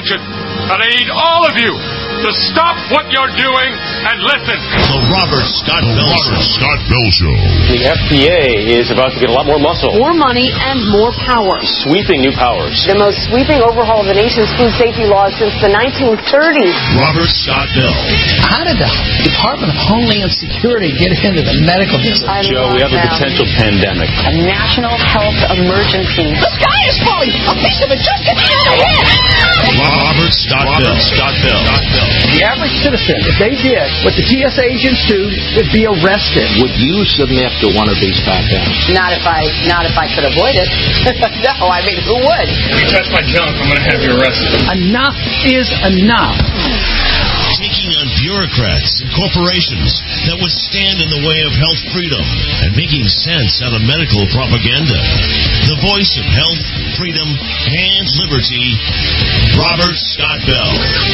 attention. And I need all of you to stop what you're doing and listen. The Robert Scott Bell Show. The FDA is about to get a lot more muscle. More money and more power. Sweeping new powers. The most sweeping overhaul of the nation's food safety laws since the 1930s. Robert Scott Bell. How did the Department of Homeland Security get into the medical business? Joe, we have a potential pandemic. A national health emergency. The sky is falling! A piece of it just hit me in the head! Robert Scott Bell. The average citizen, if they did what the TSA agents do, would be arrested. Would you submit to one of these pat-downs? Not if I could avoid it. No, I mean, who would? If you touch my junk, I'm going to have you arrested. Enough is enough. Taking on bureaucrats and corporations that would stand in the way of health freedom and making sense out of medical propaganda. The voice of health, freedom, and liberty, Robert Scott Bell.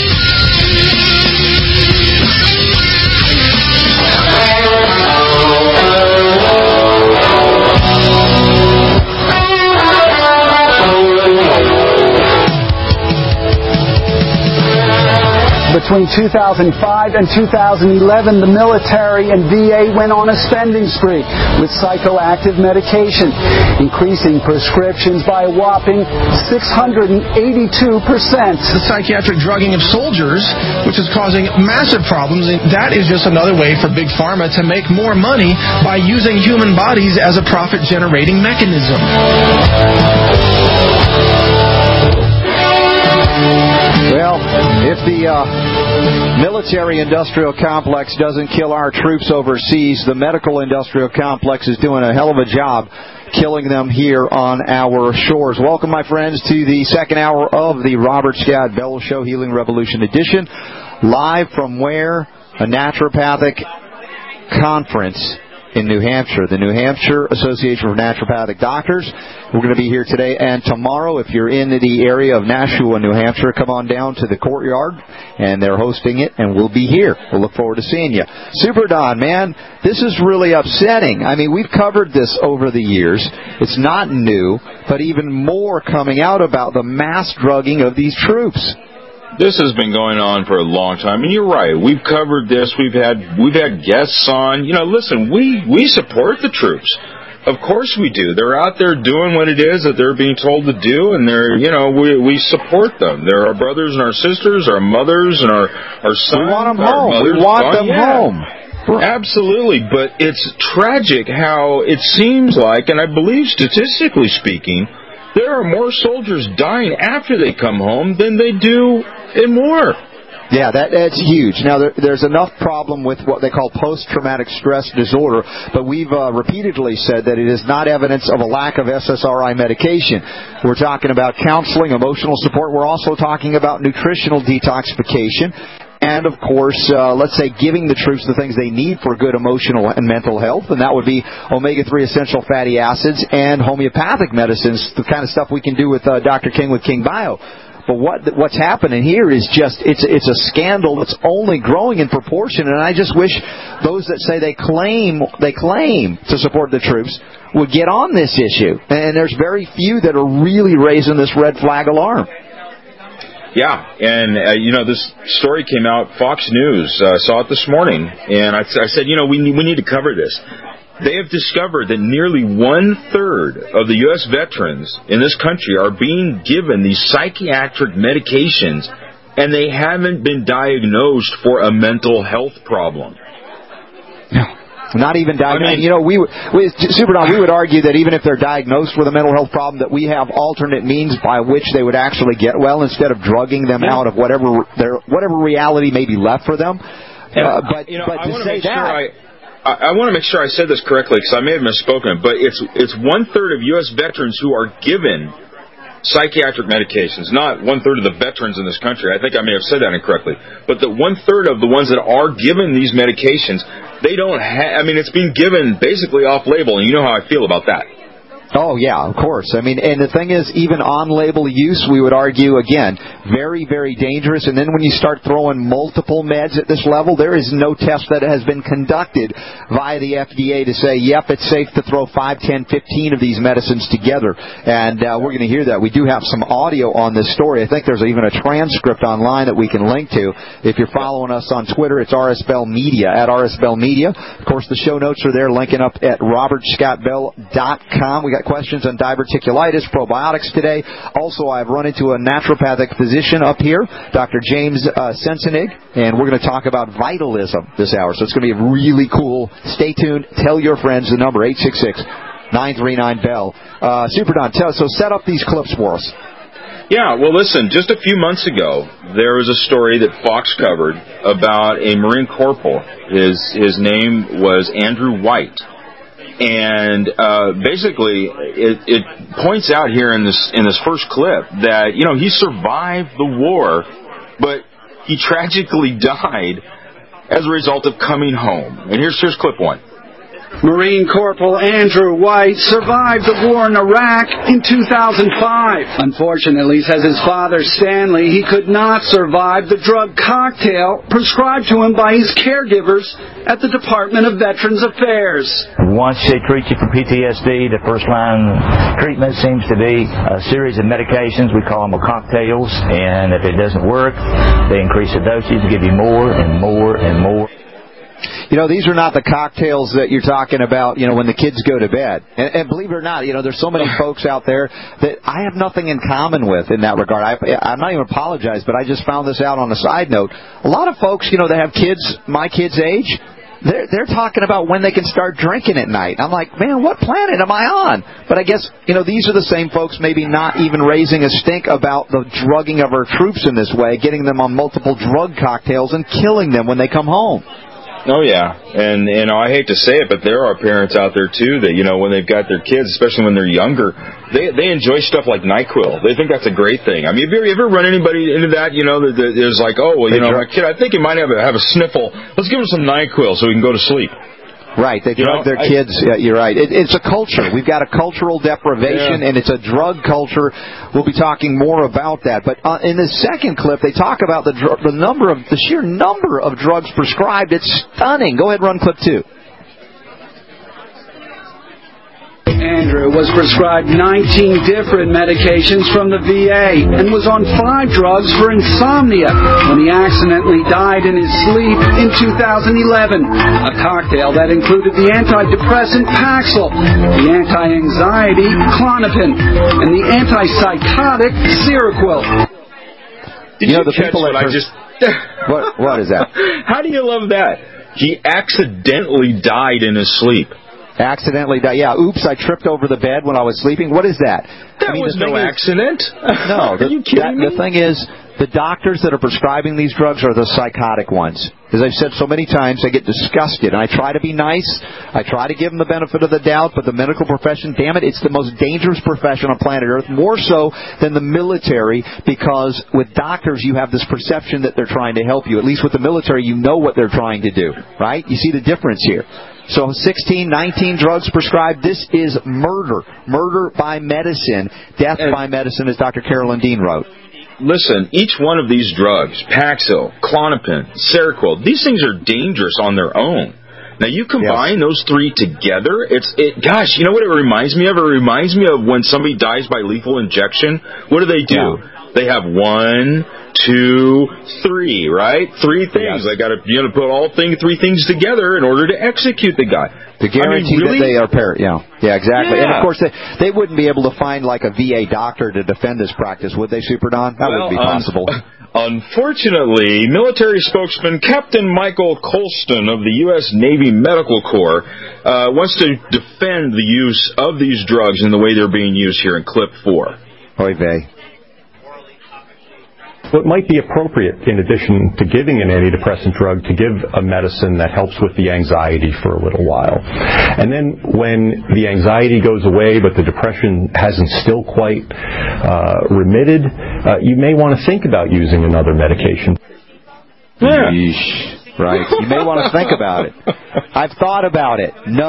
Between 2005 and 2011, the military and VA went on a spending spree with psychoactive medication, increasing prescriptions by a whopping 682%. The psychiatric drugging of soldiers, which is causing massive problems, and that is just another way for Big Pharma to make more money by using human bodies as a profit-generating mechanism. Well, if the military-industrial complex doesn't kill our troops overseas, the medical-industrial complex is doing a hell of a job killing them here on our shores. Welcome, my friends, to the second hour of the Robert Scott Bell Show, Healing Revolution edition, live from where? A naturopathic conference in New Hampshire, the New Hampshire Association for Naturopathic Doctors. We're going to be here today and tomorrow. If you're in the area of Nashua, New Hampshire, come on down to the courtyard, and they're hosting it, and we'll be here. We'll look forward to seeing you. Super Don, man, this is really upsetting. I mean, we've covered this over the years. It's not new, but even more coming out about the mass drugging of these troops. This has been going on for a long time, and you're right. We've covered this. We've had guests on. You know, listen, we support the troops. Of course we do. They're out there doing what it is that they're being told to do, and we support them. They're our brothers and our sisters, our mothers and our sons. We want them home. We want them home. Absolutely, but it's tragic how it seems like, and I believe statistically speaking, there are more soldiers dying after they come home than they do in war. Yeah, that's huge. Now, there's enough problem with what they call post-traumatic stress disorder, but we've repeatedly said that it is not evidence of a lack of SSRI medication. We're talking about counseling, emotional support. We're also talking about nutritional detoxification. And, of course, let's say giving the troops the things they need for good emotional and mental health, and that would be omega-3 essential fatty acids and homeopathic medicines, the kind of stuff we can do with Dr. King with King Bio. But what's happening here is just, it's a scandal that's only growing in proportion, and I just wish those that say they claim to support the troops would get on this issue. And there's very few that are really raising this red flag alarm. Yeah, and, this story came out, Fox News, saw it this morning, and I said, we need to cover this. They have discovered that nearly one-third of the U.S. veterans in this country are being given these psychiatric medications, and they haven't been diagnosed for a mental health problem. Not even diagnosed. Super Don, we would argue that even if they're diagnosed with a mental health problem, that we have alternate means by which they would actually get well instead of drugging them out of whatever reality may be left for them. But to say that. I want to make sure I said this correctly because I may have misspoken, but it's one-third of U.S. veterans who are given psychiatric medications, not one-third of the veterans in this country. I think I may have said that incorrectly. But the one-third of the ones that are given these medications, they don't have, it's being given basically off-label, and you know how I feel about that. Oh, yeah, of course. I mean, and the thing is, even on-label use, we would argue, again, very, very dangerous. And then when you start throwing multiple meds at this level, there is no test that has been conducted via the FDA to say, yep, it's safe to throw 5, 10, 15 of these medicines together. And we're going to hear that. We do have some audio on this story. I think there's even a transcript online that we can link to. If you're following us on Twitter, it's RSBell Media, at RSBell Media. Of course, the show notes are there, linking up at robertscottbell.com. We got questions on diverticulitis, probiotics today. Also, I've run into a naturopathic physician up here, Dr. James Sensenig, and we're going to talk about vitalism this hour. So it's going to be really cool. Stay tuned. Tell your friends. The number, 866-939-BELL. Super Don, so set up these clips for us. Yeah, well, listen, just a few months ago, there was a story that Fox covered about a Marine corporal. His name was Andrew White. And basically, it points out here in this first clip that, you know, he survived the war, but he tragically died as a result of coming home. And here's clip 1. Marine Corporal Andrew White survived the war in Iraq in 2005. Unfortunately, says his father Stanley, he could not survive the drug cocktail prescribed to him by his caregivers at the Department of Veterans Affairs. Once they treat you for PTSD, the first line treatment seems to be a series of medications. We call them cocktails, and if it doesn't work, they increase the dosage, give you more and more and more. You know, these are not the cocktails that you're talking about, you know, when the kids go to bed. And believe it or not, you know, there's so many folks out there that I have nothing in common with in that regard. I'm not even apologize, but I just found this out on a side note. A lot of folks, you know, that have kids my kids' age, they're talking about when they can start drinking at night. I'm like, man, what planet am I on? But I guess, you know, these are the same folks maybe not even raising a stink about the drugging of our troops in this way, getting them on multiple drug cocktails and killing them when they come home. Oh, yeah. And, you know, I hate to say it, but there are parents out there, too, that, you know, when they've got their kids, especially when they're younger, they enjoy stuff like NyQuil. They think that's a great thing. I mean, have you ever run anybody into that, you know, that is like, oh, well, you know, my kid, I think he might have a sniffle. Let's give him some NyQuil so he can go to sleep. Right, they drug their kids. Yeah, you're right. It's a culture. We've got a cultural deprivation, and it's a drug culture. We'll be talking more about that. But in the second clip, they talk about the sheer number of drugs prescribed. It's stunning. Go ahead, run clip 2. Andrew was prescribed 19 different medications from the VA and was on 5 drugs for insomnia when he accidentally died in his sleep in 2011. A cocktail that included the antidepressant Paxil, the anti-anxiety Klonopin, and the antipsychotic Seroquel. Did you catch what I just... What is that? How do you love that? He accidentally died in his sleep. Accidentally died. Yeah, oops, I tripped over the bed when I was sleeping. What is that? That was no accident. No. Are you kidding me? The thing is, the doctors that are prescribing these drugs are the psychotic ones. As I've said so many times, I get disgusted. And I try to be nice. I try to give them the benefit of the doubt. But the medical profession, damn it, it's the most dangerous profession on planet Earth, more so than the military, because with doctors you have this perception that they're trying to help you. At least with the military, you know what they're trying to do, right? You see the difference here. So 16, 19 drugs prescribed. This is murder. Murder by medicine. Death by medicine, as Dr. Carolyn Dean wrote. Listen, each one of these drugs, Paxil, Klonopin, Seroquel, these things are dangerous on their own. Now, you combine those 3 together, gosh, you know what it reminds me of? It reminds me of when somebody dies by lethal injection. What do? They have 1, 2, 3, right? 3 things. They got to put all 3 things together in order to execute the guy. To guarantee that they are paired. Yeah, exactly. Yeah. And, of course, they wouldn't be able to find, like, a VA doctor to defend this practice, would they, Super Don? That wouldn't be possible. Unfortunately, military spokesman Captain Michael Colston of the U.S. Navy Medical Corps wants to defend the use of these drugs and the way they're being used here in Clip 4. Oy vey. What might be appropriate, in addition to giving an antidepressant drug, to give a medicine that helps with the anxiety for a little while. And then when the anxiety goes away, but the depression hasn't still quite remitted, you may want to think about using another medication. Yeah. Right. You may want to think about it. I've thought about it. No.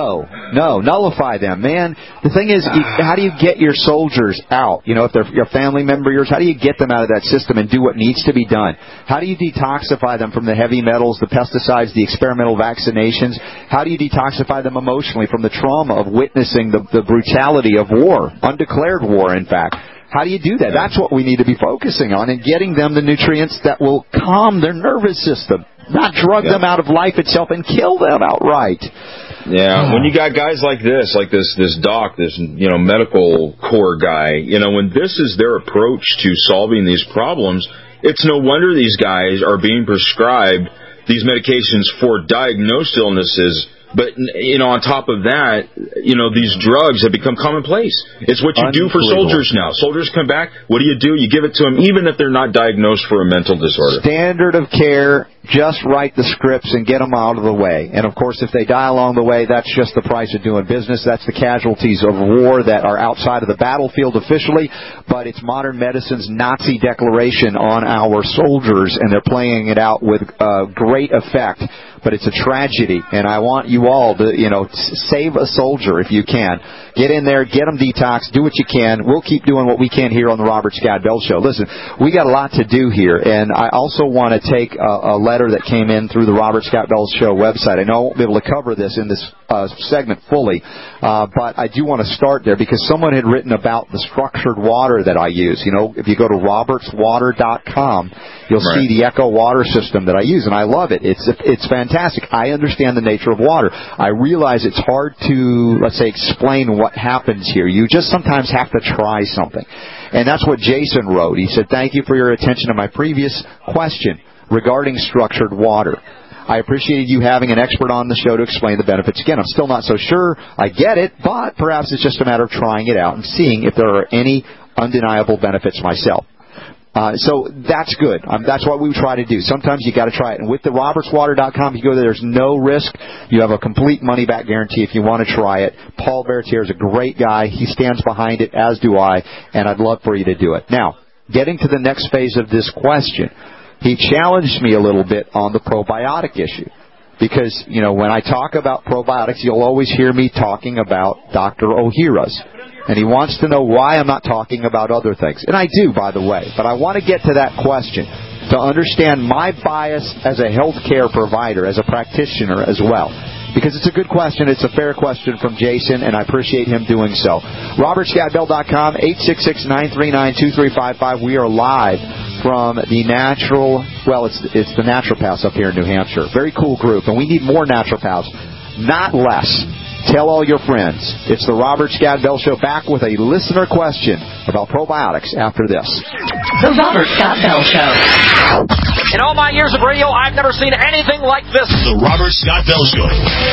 No, nullify them, man. The thing is, how do you get your soldiers out? You know, if they're your family member, how do you get them out of that system and do what needs to be done? How do you detoxify them from the heavy metals, the pesticides, the experimental vaccinations? How do you detoxify them emotionally from the trauma of witnessing the brutality of war, undeclared war, in fact? How do you do that? That's what we need to be focusing on, and getting them the nutrients that will calm their nervous system, not drug them out of life itself and kill them outright. Yeah, when you got guys like this doc, this medical corps guy, when this is their approach to solving these problems, it's no wonder these guys are being prescribed these medications for diagnosed illnesses. But, on top of that, these drugs have become commonplace. It's what you do for soldiers now. Soldiers come back, what do? You give it to them, even if they're not diagnosed for a mental disorder. Standard of care, just write the scripts and get them out of the way. And, of course, if they die along the way, that's just the price of doing business. That's the casualties of war that are outside of the battlefield officially. But it's modern medicine's Nazi declaration on our soldiers, and they're playing it out with great effect. But it's a tragedy, and I want you all to, save a soldier if you can. Get in there, get them detoxed, do what you can. We'll keep doing what we can here on the Robert Scott Bell Show. Listen, we got a lot to do here, and I also want to take a letter that came in through the Robert Scott Bell Show website. I know I won't be able to cover this in this segment fully, but I do want to start there because someone had written about the structured water that I use. If you go to robertswater.com, you'll see the Echo water system that I use, and I love it. It's fantastic. I understand the nature of water. I realize it's hard to, let's say, explain what happens here. You just sometimes have to try something. And that's what Jason wrote. He said, "Thank you for your attention to my previous question regarding structured water. I appreciated you having an expert on the show to explain the benefits. Again, I'm still not so sure I get it, but perhaps it's just a matter of trying it out and seeing if there are any undeniable benefits myself." So that's good. That's what we try to do. Sometimes you got to try it. And with the robertswater.com, if you go there, there's no risk. You have a complete money-back guarantee if you want to try it. Paul Bertier is a great guy. He stands behind it, as do I, and I'd love for you to do it. Now, getting to the next phase of this question, he challenged me a little bit on the probiotic issue. Because, when I talk about probiotics, you'll always hear me talking about Dr. Ohhira's. And he wants to know why I'm not talking about other things. And I do, by the way. But I want to get to that question to understand my bias as a healthcare provider, as a practitioner as well. Because it's a good question. It's a fair question from Jason, and I appreciate him doing so. RobertScottBell.com, 866-939-2355. We are live from the it's the Naturopaths up here in New Hampshire. Very cool group, and we need more Naturopaths, not less. Tell all your friends. It's the Robert Scott Bell Show, back with a listener question about probiotics after this. The Robert Scott Bell Show. In all my years of radio, I've never seen anything like this. The Robert Scott Bell Show.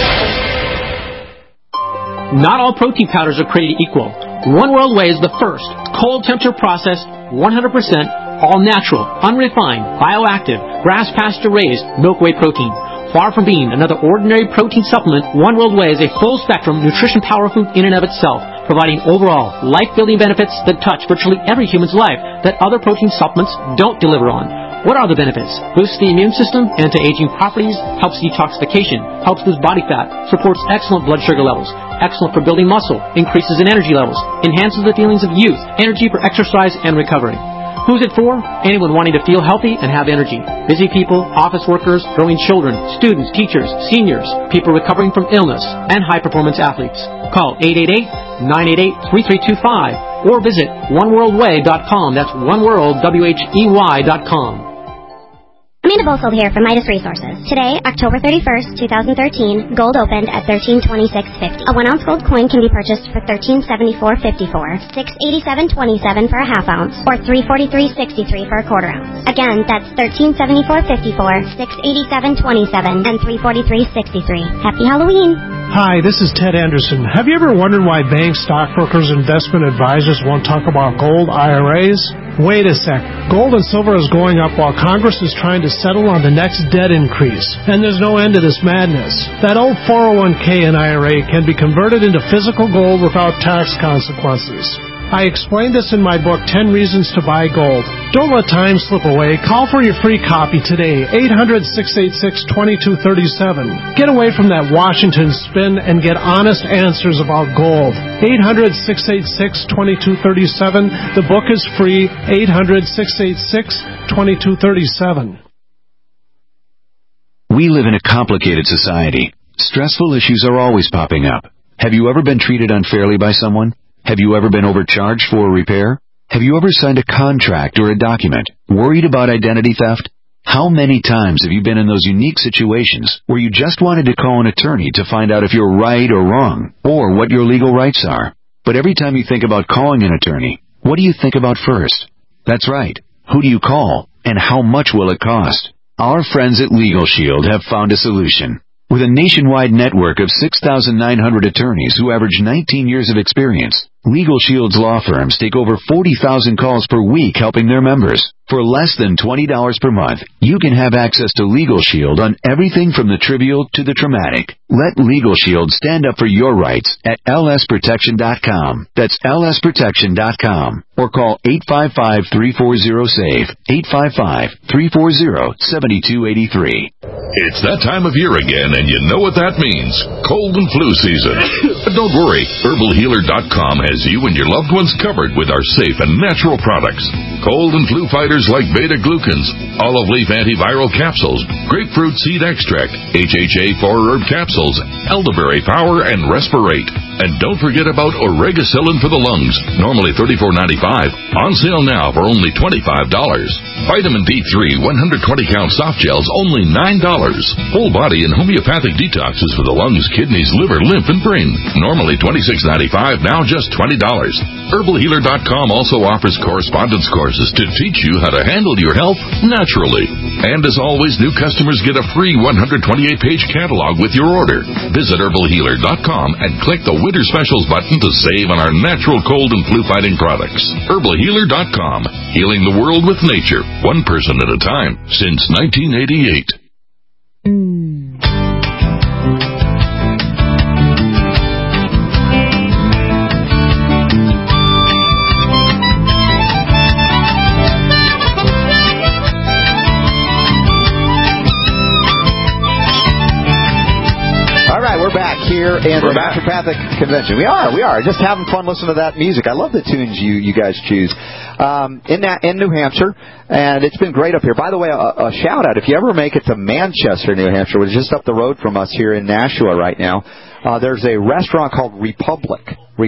Not all protein powders are created equal. One World Whey is the first cold temperature processed, 100% all natural, unrefined, bioactive, grass pasture raised milk whey protein. Far from being another ordinary protein supplement, One World Whey is a full-spectrum nutrition power food in and of itself, providing overall life-building benefits that touch virtually every human's life that other protein supplements don't deliver on. What are the benefits? Boosts the immune system, anti-aging properties, helps detoxification, helps lose body fat, supports excellent blood sugar levels, excellent for building muscle, increases in energy levels, enhances the feelings of youth, energy for exercise and recovery. Who's it for? Anyone wanting to feel healthy and have energy. Busy people, office workers, growing children, students, teachers, seniors, people recovering from illness, and high-performance athletes. Call 888-988-3325 or visit oneworldwhey.com. That's oneworldwhey.com. Amanda Bosold here from Midas Resources. Today, October 31st, 2013, gold opened at $1326.50. A 1-ounce gold coin can be purchased for $1374.54, $687.27 for a half ounce, or $343.63 for a quarter ounce. Again, that's $1374.54, $687.27, and $343.63. Happy Halloween! Hi, this is Ted Anderson. Have you ever wondered why banks, stockbrokers, investment advisors won't talk about gold IRAs? Wait a sec. Gold and silver is going up while Congress is trying to settle on the next debt increase. And there's no end to this madness. That old 401k and IRA can be converted into physical gold without tax consequences. I explain this in my book, 10 Reasons to Buy Gold. Don't let time slip away. Call for your free copy today, 800-686-2237. Get away from that Washington spin and get honest answers about gold. 800-686-2237. The book is free, 800-686-2237. We live in a complicated society. Stressful issues are always popping up. Have you ever been treated unfairly by someone? Have you ever been overcharged for a repair? Have you ever signed a contract or a document? Worried about identity theft? How many times have you been in those unique situations where you just wanted to call an attorney to find out if you're right or wrong, or what your legal rights are? But every time you think about calling an attorney, what do you think about first? That's right. Who do you call, and how much will it cost? Our friends at Legal Shield have found a solution. With a nationwide network of 6,900 attorneys who average 19 years of experience, Legal Shield's law firms take over 40,000 calls per week helping their members. For less than $20 per month, you can have access to Legal Shield on everything from the trivial to the traumatic. Let Legal Shield stand up for your rights at lsprotection.com. That's lsprotection.com. Or call 855-340-SAVE, 855-340-7283. It's that time of year again, and you know what that means. Cold and flu season. But don't worry, HerbalHealer.com has you and your loved ones covered with our safe and natural products. Cold and flu fighters like beta-glucans, olive leaf antiviral capsules, grapefruit seed extract, HHA 4-herb capsules, elderberry power, and Respirate. And don't forget about Oregacillin for the lungs, normally $34.95, on sale now for only $25. Vitamin D3 120-count soft gels, only $9. Whole body and homeopathic detoxes for the lungs, kidneys, liver, lymph, and brain, normally $26.95, now just $20. HerbalHealer.com also offers correspondence courses to teach you how to handle your health naturally. And as always, new customers get a free 128-page catalog with your order. Visit HerbalHealer.com and click the Winter Specials button to save on our natural cold and flu-fighting products. HerbalHealer.com, healing the world with nature, one person at a time, since 1988. Here in the Naturopathic Convention. We are. Just having fun listening to that music. I love the tunes you guys choose. In New Hampshire, and it's been great up here. By the way, a shout out, if you ever make it to Manchester, New Hampshire, which is just up the road from us here in Nashua right now, there's a restaurant called Republic.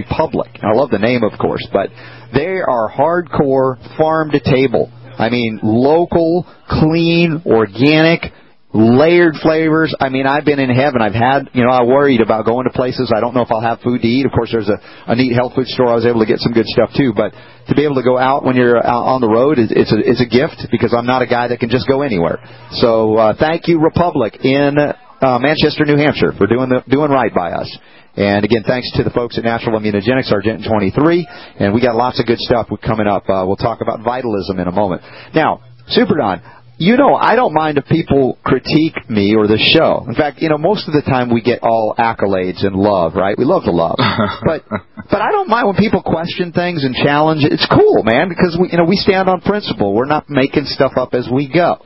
I love the name, of course, but they are hardcore farm to table. I mean, local, clean, organic, layered flavors. I mean, I've been in heaven. I've had, I worried about going to places. I don't know if I'll have food to eat. Of course, there's a neat health food store. I was able to get some good stuff too. But to be able to go out when you're out on the road, it's a gift, because I'm not a guy that can just go anywhere. So thank you, Republic in Manchester, New Hampshire, for doing right by us. And again, thanks to the folks at Natural Immunogenics, Argent 23, and we got lots of good stuff coming up. We'll talk about vitalism in a moment. Now, Super Don, I don't mind if people critique me or the show. In fact, most of the time we get all accolades and love, right? We love the love. But I don't mind when people question things and challenge. It's cool, man, because we stand on principle. We're not making stuff up as we go.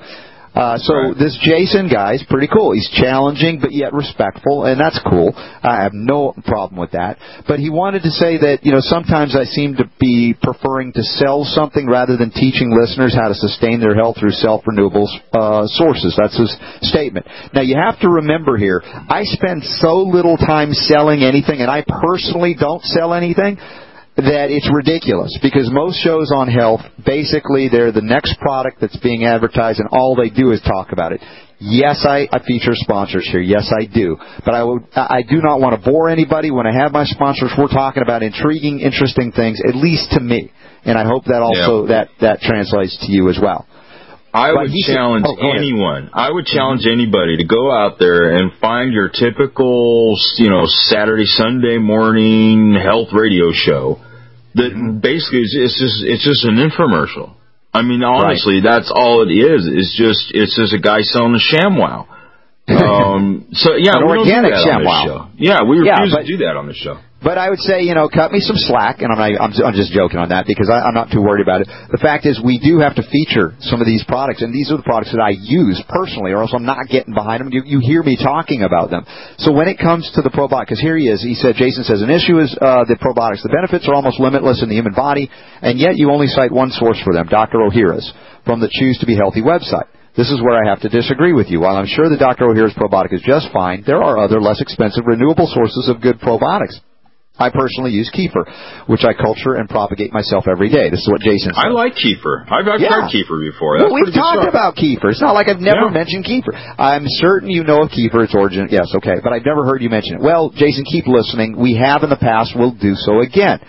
This Jason guy's pretty cool. He's challenging, but yet respectful, and that's cool. I have no problem with that. But he wanted to say that, sometimes I seem to be preferring to sell something rather than teaching listeners how to sustain their health through self-renewable sources. That's his statement. Now, you have to remember here, I spend so little time selling anything, and I personally don't sell anything, that it's ridiculous, because most shows on health, basically they're the next product that's being advertised, and all they do is talk about it. Yes, I feature sponsors here. Yes, I do. But I do not want to bore anybody. When I have my sponsors, we're talking about intriguing, interesting things, at least to me. And I hope that also that translates to you as well. I would challenge anyone. I would challenge anybody to go out there and find your typical, Saturday, Sunday morning health radio show that basically it's just an infomercial. I mean, honestly, that's all it is. It's just a guy selling a ShamWow. We don't do that on this show. Yeah, we refuse to do that on the show. But I would say, cut me some slack, and I'm just joking on that because I'm not too worried about it. The fact is, we do have to feature some of these products, and these are the products that I use personally, or else I'm not getting behind them. You hear me talking about them. So when it comes to the probiotic, because here he is, Jason says, an issue is the probiotics. The benefits are almost limitless in the human body, and yet you only cite one source for them, Dr. Ohhira's, from the Choose to Be Healthy website. This is where I have to disagree with you. While I'm sure that Dr. Ohhira's probiotic is just fine, there are other less expensive renewable sources of good probiotics. I personally use kefir, which I culture and propagate myself every day. This is what Jason said. I like kefir. I've tried kefir before. Well, we've talked about kefir. It's not like I've never mentioned kefir. I'm certain you know of kefir, its origin. Yes, okay, but I've never heard you mention it. Well, Jason, keep listening. We have in the past. We'll do so again.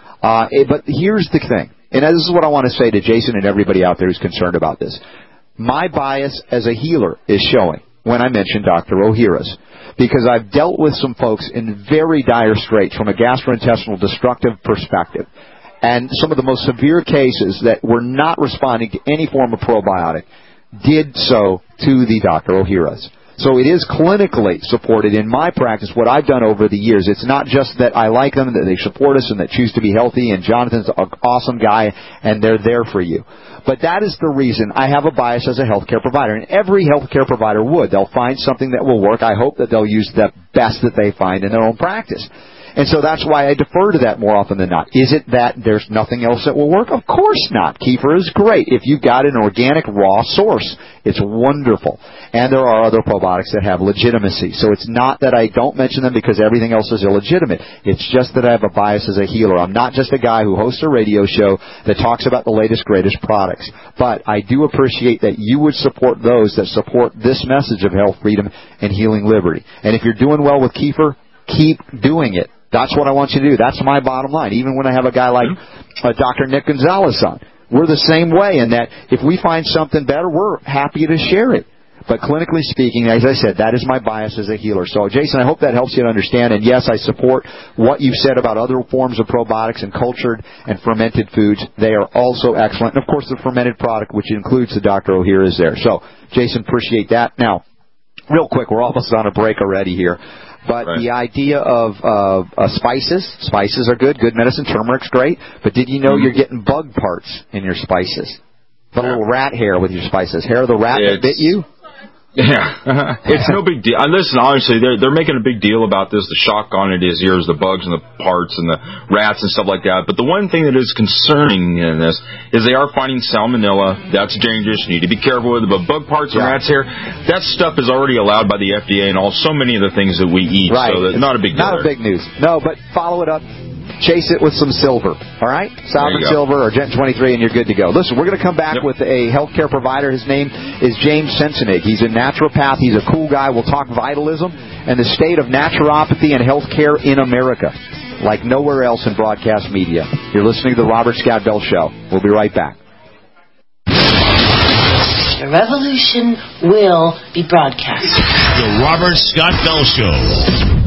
But here's the thing, and this is what I want to say to Jason and everybody out there who's concerned about this. My bias as a healer is showing when I mention Dr. Ohhira's, because I've dealt with some folks in very dire straits from a gastrointestinal destructive perspective. And some of the most severe cases that were not responding to any form of probiotic did so to the Dr. Ohhira's. So it is clinically supported in my practice, what I've done over the years. It's not just that I like them, that they support us, and that Choose to Be Healthy, and Jonathan's an awesome guy, and they're there for you. But that is the reason I have a bias as a healthcare provider, and every healthcare provider would. They'll find something that will work. I hope that they'll use the best that they find in their own practice. And so that's why I defer to that more often than not. Is it that there's nothing else that will work? Of course not. Kefir is great. If you've got an organic, raw source, it's wonderful. And there are other probiotics that have legitimacy. So it's not that I don't mention them because everything else is illegitimate. It's just that I have a bias as a healer. I'm not just a guy who hosts a radio show that talks about the latest, greatest products. But I do appreciate that you would support those that support this message of health, freedom, and healing liberty. And if you're doing well with kefir, keep doing it. That's what I want you to do. That's my bottom line. Even when I have a guy like Dr. Nick Gonzalez on, we're the same way in that if we find something better, we're happy to share it. But clinically speaking, as I said, that is my bias as a healer. So, Jason, I hope that helps you to understand. And, yes, I support what you've said about other forms of probiotics and cultured and fermented foods. They are also excellent. And, of course, the fermented product, which includes the Dr. Ohhira, is there. So, Jason, appreciate that. Now, real quick, we're almost on a break already here. But the idea of spices are good. Good medicine. Turmeric's great. But did you know you're getting bug parts in your spices? The little rat hair with your spices. Hair of the rat that bit you? Yeah. It's no big deal. Listen, honestly, they're making a big deal about this. The shock on it is here's the bugs and the parts and the rats and stuff like that. But the one thing that is concerning in this is they are finding salmonella. That's dangerous. You need to be careful with it. But bug parts and rats hair, that stuff is already allowed by the FDA and so many of the things that we eat. Right. So that's not a big deal. Not a big news. No, but follow it up. Chase it with some silver, all right? Sovereign Silver or Gent 23, and you're good to go. Listen, we're going to come back with a healthcare provider. His name is James Sensenig. He's a naturopath. He's a cool guy. We'll talk vitalism and the state of naturopathy and healthcare in America, like nowhere else in broadcast media. You're listening to the Robert Scott Bell Show. We'll be right back. The revolution will be broadcast. The Robert Scott Bell Show.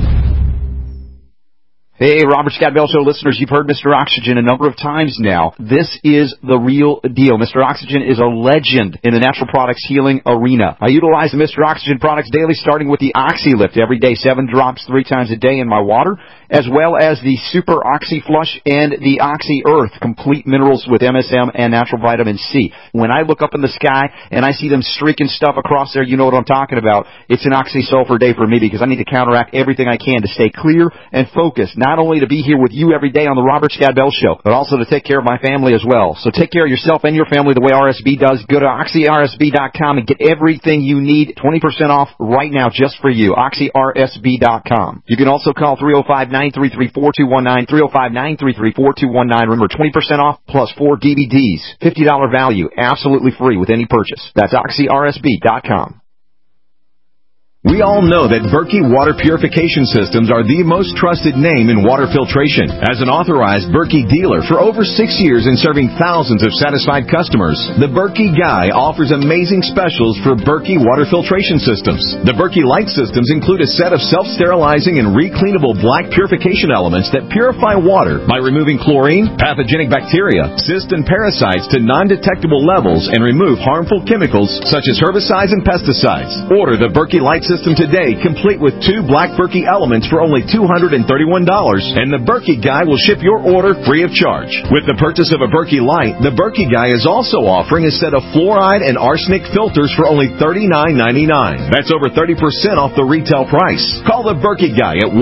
Hey, Robert Scott Bell Show listeners, you've heard Mr. Oxygen a number of times now. This is the real deal. Mr. Oxygen is a legend in the natural products healing arena. I utilize the Mr. Oxygen products daily, starting with the OxyLift every day, 7 drops 3 times a day in my water, as well as the Super Oxy Flush and the Oxy Earth, complete minerals with MSM and natural vitamin C. When I look up in the sky and I see them streaking stuff across there, you know what I'm talking about. It's an Oxy Sulfur day for me because I need to counteract everything I can to stay clear and focused. Not only to be here with you every day on the Robert Scott Bell Show, but also to take care of my family as well. So take care of yourself and your family the way RSB does. Go to OxyRSB.com and get everything you need, 20% off right now just for you. OxyRSB.com. You can also call 305-933-4219, 305-933-4219. Remember, 20% off plus 4 DVDs, $50 value, absolutely free with any purchase. That's OxyRSB.com. We all know that Berkey Water Purification Systems are the most trusted name in water filtration. As an authorized Berkey dealer for over 6 years and serving thousands of satisfied customers, the Berkey Guy offers amazing specials for Berkey Water Filtration Systems. The Berkey Light Systems include a set of self-sterilizing and recleanable black purification elements that purify water by removing chlorine, pathogenic bacteria, cysts, and parasites to non-detectable levels and remove harmful chemicals such as herbicides and pesticides. Order the Berkey Light Systems system today, complete with 2 Black Berkey elements for only $231, and the Berkey Guy will ship your order free of charge. With the purchase of a Berkey Light, the Berkey Guy is also offering a set of fluoride and arsenic filters for only $39.99. That's over 30% off the retail price. Call the Berkey Guy at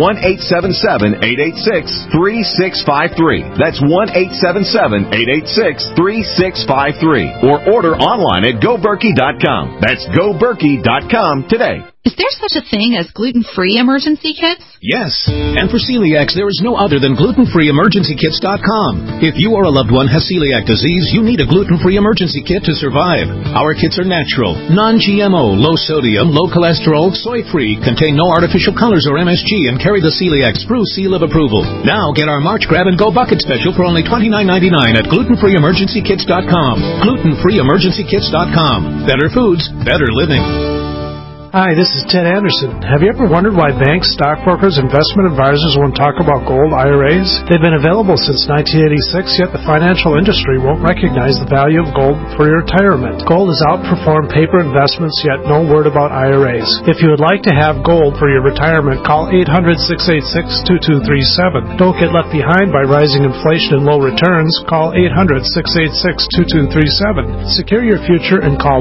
1-877-886-3653. That's 1-877-886-3653. Or order online at GoBerkey.com. That's GoBerkey.com today. Is there such a thing as gluten-free emergency kits? Yes. And for celiacs, there is no other than glutenfreeemergencykits.com. If you or a loved one has celiac disease, you need a gluten-free emergency kit to survive. Our kits are natural, non-GMO, low sodium, low cholesterol, soy-free, contain no artificial colors or MSG, and carry the celiac Spruce seal of approval. Now get our March Grab and Go Bucket special for only $29.99 at glutenfreeemergencykits.com. Glutenfreeemergencykits.com. Better foods, better living. Hi, this is Ted Anderson. Have you ever wondered why banks, stockbrokers, investment advisors won't talk about gold IRAs? They've been available since 1986, yet the financial industry won't recognize the value of gold for your retirement. Gold has outperformed paper investments, yet no word about IRAs. If you would like to have gold for your retirement, call 800-686-2237. Don't get left behind by rising inflation and low returns. Call 800-686-2237. Secure your future and call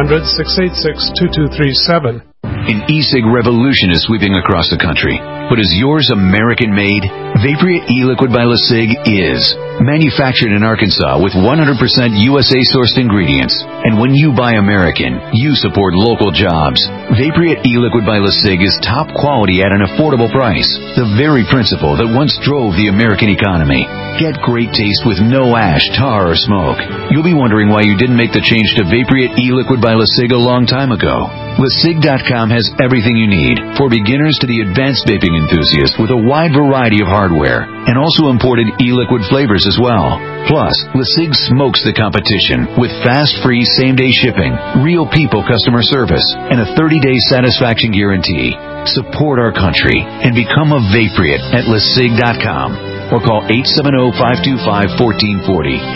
1-800-686-2237. An e-cig revolution is sweeping across the country. But is yours American-made? Vaporeate e-liquid by LeSig is. Manufactured in Arkansas with 100% USA-sourced ingredients. And when you buy American, you support local jobs. Vaporeate e-liquid by LeSig is top quality at an affordable price. The very principle that once drove the American economy. Get great taste with no ash, tar, or smoke. You'll be wondering why you didn't make the change to Vaporeate e-liquid by LeSig a long time ago. LeSig.com has everything you need, for beginners to the advanced vaping enthusiast, with a wide variety of hardware, and also imported e-liquid flavors as well. Plus, LeSig smokes the competition with fast, free, same-day shipping, real people customer service, and a 30-day satisfaction guarantee. Support our country and become a Vaporeate at LeSig.com. Or call 870-525-1440.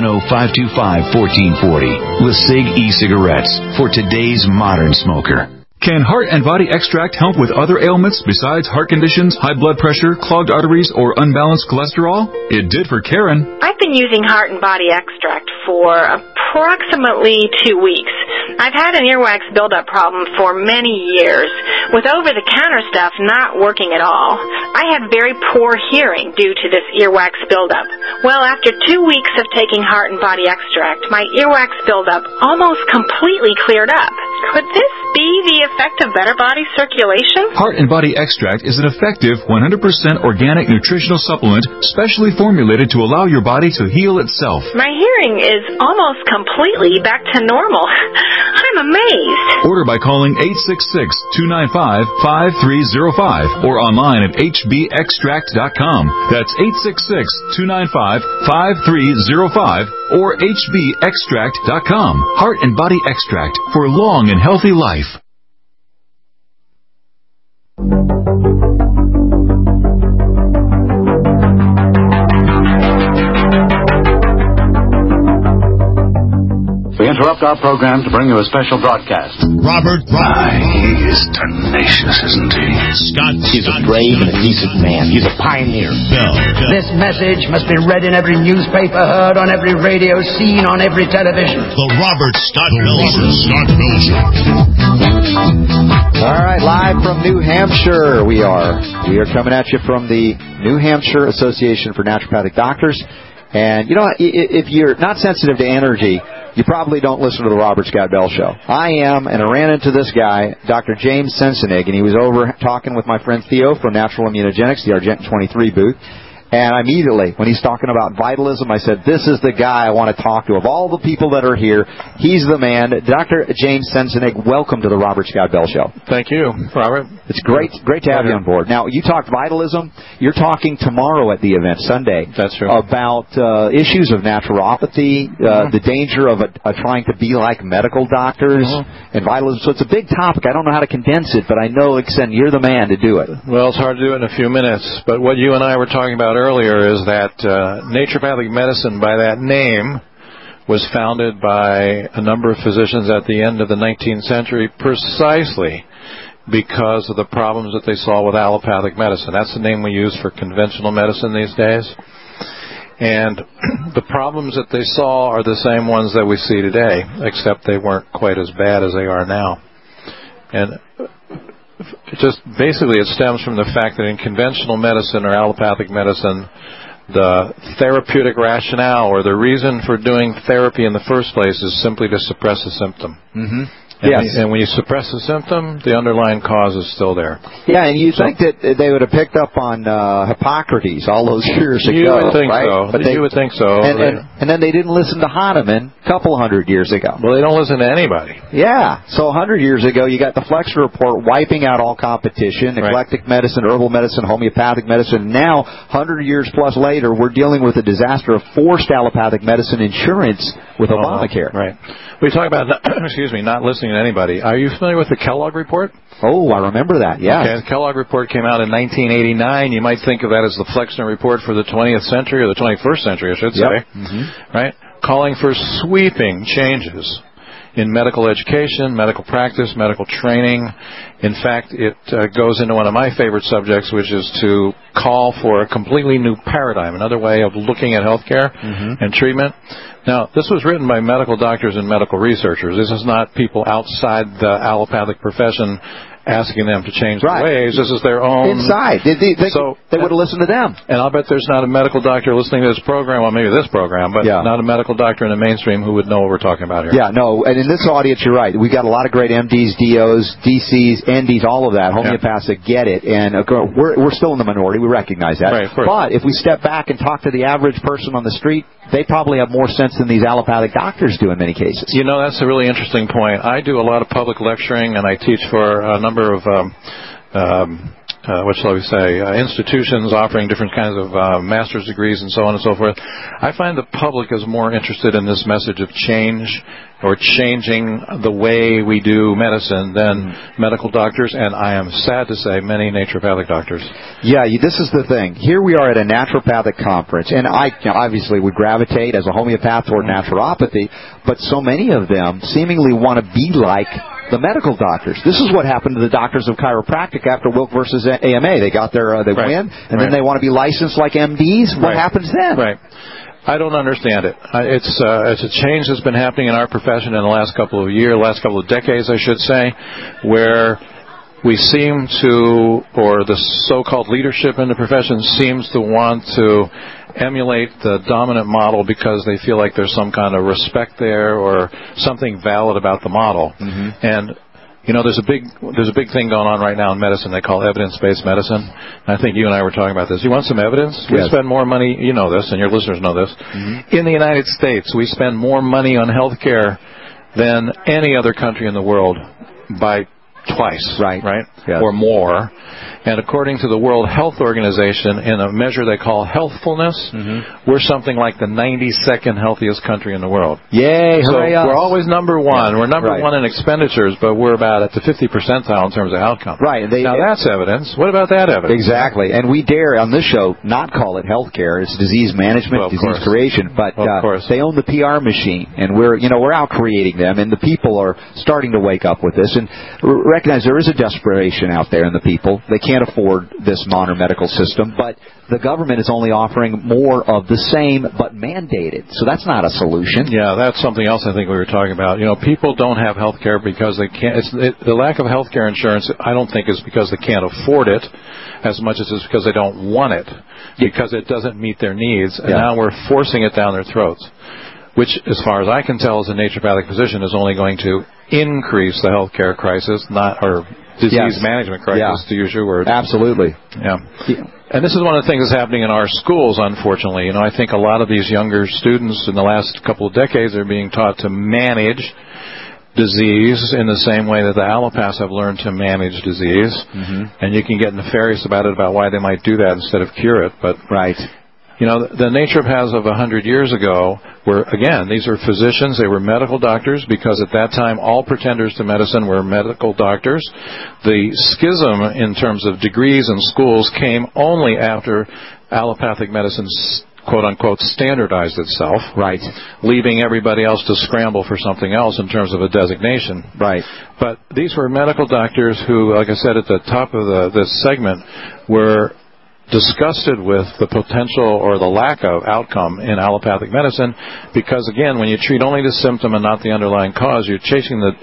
870-525-1440. LeSig e-cigarettes for today's modern smoker. Can Heart and Body Extract help with other ailments besides heart conditions, high blood pressure, clogged arteries, or unbalanced cholesterol? It did for Karen. I've been using Heart and Body Extract for approximately 2 weeks. I've had an earwax buildup problem for many years, with over-the-counter stuff not working at all. I have very poor hearing due to this earwax buildup. Well, after 2 weeks of taking Heart and Body Extract, my earwax buildup almost completely cleared up. Could this be the effect of better body circulation? Heart and Body Extract is an effective 100% organic nutritional supplement specially formulated to allow your body to heal itself. My hearing is almost completely back to normal. I'm amazed. Order by calling 866-295-5305 or online at hbextract.com. That's 866-295-5305 or hbextract.com. Heart and Body Extract for long and healthy life. We interrupt our program to bring you a special broadcast. Robert Rye. He is tenacious, isn't he? Scott. He's a brave and a decent man. He's a pioneer. Bell. This message must be read in every newspaper, heard on every radio, seen on every television. The Robert Scott Bell Show. All right, live from New Hampshire we are. We are coming at you from the New Hampshire Association for Naturopathic Doctors. And, you know, if you're not sensitive to energy, you probably don't listen to the Robert Scott Bell Show. I am, and I ran into this guy, Dr. James Sensenig, and he was over talking with my friend Theo from Natural Immunogenics, the Argent 23 booth. And immediately, when he's talking about vitalism, I said, this is the guy I want to talk to. Of all the people that are here, he's the man. Dr. James Sensenig, welcome to the Robert Scott Bell Show. Thank you, Robert. It's great to have you on board. Now, you talked vitalism. You're talking tomorrow at the event, Sunday. That's true. About issues of naturopathy, the danger of trying to be like medical doctors, and vitalism. So it's a big topic. I don't know how to condense it, but I know, Xen, you're the man to do it. Well, it's hard to do it in a few minutes, but what you and I were talking about earlier is that naturopathic medicine, by that name, was founded by a number of physicians at the end of the 19th century precisely because of the problems that they saw with allopathic medicine. That's the name we use for conventional medicine these days. And the problems that they saw are the same ones that we see today, except they weren't quite as bad as they are now. And just basically it stems from the fact that in conventional medicine or allopathic medicine, the therapeutic rationale or the reason for doing therapy in the first place is simply to suppress a symptom. Mm-hmm. And when you suppress the symptom, the underlying cause is still there. Yeah, and you think that they would have picked up on Hippocrates all those years ago, you would think right? So. But you would think so. And then they didn't listen to Hahnemann a couple hundred years ago. Well, they don't listen to anybody. Yeah. So 100 years ago, you got the Flexner Report wiping out all competition, eclectic medicine, herbal medicine, homeopathic medicine. Now, 100 years plus later, we're dealing with a disaster of forced allopathic medicine insurance with Obamacare. Right. We talk about, not listening to anybody. Are you familiar with the Kellogg Report? Oh, I remember that, yeah. Okay, the Kellogg Report came out in 1989. You might think of that as the Flexner Report for the 20th century, or the 21st century, I should say. Mm-hmm. Right? Calling for sweeping changes in medical education, medical practice, medical training. In fact, it goes into one of my favorite subjects, which is to call for a completely new paradigm, another way of looking at healthcare and treatment. Now, this was written by medical doctors and medical researchers. This is not people outside the allopathic profession asking them to change their ways. This is their own... Inside. They would have listened to them. And I'll bet there's not a medical doctor listening to this program, well, maybe this program, but not a medical doctor in the mainstream who would know what we're talking about here. Yeah, no, and in this audience, you're right. We've got a lot of great MDs, DOs, DCs, NDs, all of that, homeopaths that get it, and we're still in the minority. We recognize that. Right, but if we step back and talk to the average person on the street, they probably have more sense than these allopathic doctors do in many cases. You know, that's a really interesting point. I do a lot of public lecturing, and I teach for a number of institutions offering different kinds of master's degrees and so on and so forth. I find the public is more interested in this message of change or changing the way we do medicine than medical doctors, and I am sad to say many naturopathic doctors. Yeah, this is the thing. Here we are at a naturopathic conference, and I obviously would gravitate as a homeopath toward naturopathy, but so many of them seemingly want to be like the medical doctors. This is what happened to the doctors of chiropractic after Wilk versus AMA. They got their win, and then they want to be licensed like MDs. What happens then? Right. I don't understand it. It's a change that's been happening in our profession in the last couple of decades, I should say, where we seem to, or the so-called leadership in the profession seems to want to emulate the dominant model because they feel like there's some kind of respect there or something valid about the model. And you know, there's a big thing going on right now in medicine they call evidence-based medicine. And I think you and I were talking about this. You want some evidence? We spend more money, you know this, and your listeners know this. In the United States, we spend more money on health care than any other country in the world by twice, right? Yes. Or more. And according to the World Health Organization, in a measure they call healthfulness, we're something like the 92nd healthiest country in the world. Yay, so hooray us. We're always number one. We're number one in expenditures, but we're about at the 50th percentile in terms of outcome. Right. Now that's evidence. What about that evidence? Exactly. And we dare on this show not call it healthcare. It's disease management, disease creation. But they own the PR machine, and we're out creating them, and the people are starting to wake up with this and recognize there is a desperation out there in the people. They can't afford this modern medical system, but the government is only offering more of the same but mandated. So that's not a solution. Yeah, that's something else I think we were talking about. You know, people don't have health care because they can't. The lack of health care insurance, I don't think, is because they can't afford it as much as it's because they don't want it, because it doesn't meet their needs, and now we're forcing it down their throats, which, as far as I can tell, as a naturopathic physician, is only going to increase the health care crisis, disease management crisis, to use your word. Absolutely. Yeah. And this is one of the things that's happening in our schools, unfortunately. You know, I think a lot of these younger students in the last couple of decades are being taught to manage disease in the same way that the allopaths have learned to manage disease. And you can get nefarious about why they might do that instead of cure it. But you know, the naturopaths of 100 years ago were, again, these are physicians. They were medical doctors because at that time all pretenders to medicine were medical doctors. The schism in terms of degrees in schools came only after allopathic medicine quote-unquote, standardized itself. Right. Leaving everybody else to scramble for something else in terms of a designation. Right. But these were medical doctors who, like I said at the top of this segment, were disgusted with the potential or the lack of outcome in allopathic medicine because, again, when you treat only the symptom and not the underlying cause, you're chasing the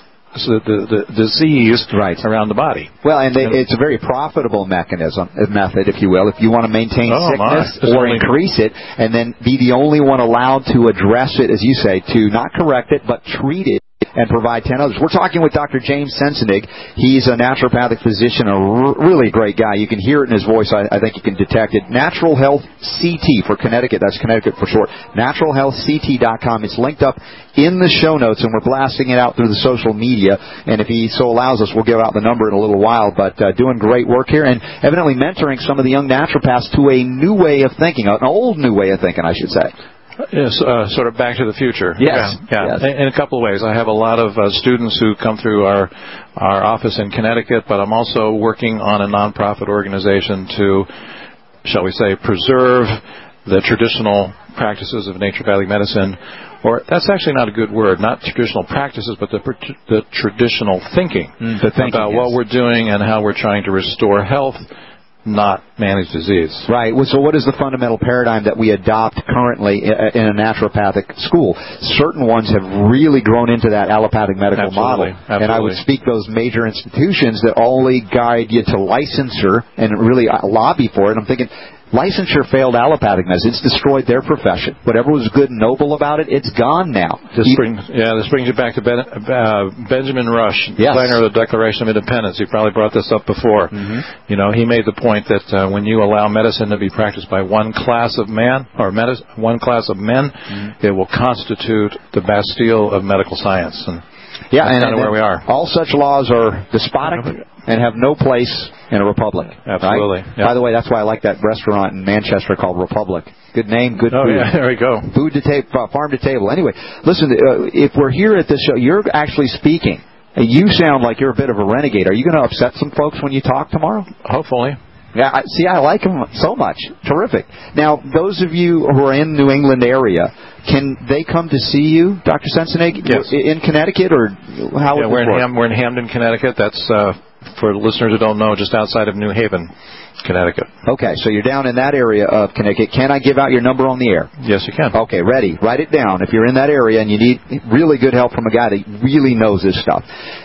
disease around the body. Well, and it's a very profitable method, if you will. If you want to maintain sickness or increase it, and then be the only one allowed to address it, as you say, to not correct it, but treat it and provide 10 others. We're talking with Dr. James Sensenig. He's a naturopathic physician, a really great guy. You can hear it in his voice. I think you can detect it. Natural Health CT for Connecticut. That's Connecticut for short. NaturalHealthCT.com. It's linked up in the show notes, and we're blasting it out through the social media. And if he so allows us, we'll give out the number in a little while. But doing great work here and evidently mentoring some of the young naturopaths to a new way of thinking, an old new way of thinking, I should say. Yes, sort of back to the future. Yes. Yeah. Yes. In a couple of ways. I have a lot of students who come through our office in Connecticut, but I'm also working on a nonprofit organization to, shall we say, preserve the traditional practices of naturopathic medicine. Or that's actually not a good word, not traditional practices, but the traditional thinking about what we're doing and how we're trying to restore health, not manage disease. Right. So what is the fundamental paradigm that we adopt currently in a naturopathic school? Certain ones have really grown into that allopathic medical model. Absolutely. And I would speak those major institutions that only guide you to licensure and really lobby for it. I'm thinking, licensure failed allopathic medicine. It's destroyed their profession. Whatever was good and noble about it, it's gone now. This brings you back to Benjamin Rush, designer of the Declaration of Independence. You probably brought this up before. Mm-hmm. You know, he made the point that when you allow medicine to be practiced by one class of men, it will constitute the Bastille of medical science. And that's kind of where we are. All such laws are despotic and have no place in a republic. Absolutely. Right? Yep. By the way, that's why I like that restaurant in Manchester called Republic. Good name, good food. Yeah, there we go. Food to farm to table. Anyway, listen, if we're here at this show, you're actually speaking. You sound like you're a bit of a renegade. Are you going to upset some folks when you talk tomorrow? Hopefully. Yeah, I like him so much. Terrific. Now, those of you who are in New England area, can they come to see you, Dr. Sensenig? Yes. In Connecticut, or how would we're in Hamden, Connecticut. That's, for listeners who don't know, just outside of New Haven, Connecticut. Okay, so you're down in that area of Connecticut. Can I give out your number on the air? Yes, you can. Okay, ready. Write it down. If you're in that area and you need really good help from a guy that really knows this stuff,